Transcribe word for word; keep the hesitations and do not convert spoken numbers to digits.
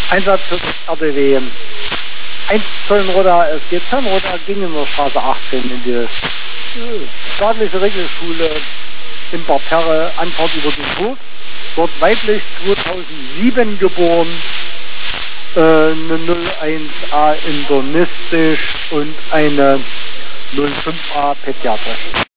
Einsatz für R D W. eins Zollenroda, es geht Zollenroda, ging in der Straße achtzehn in die äh, staatliche Regelschule in Parterre, Anfahrt über den Burg. Dort weiblich, zweitausendsieben geboren, äh, eine null eins a internistisch und eine null fünf a pädiatrisch.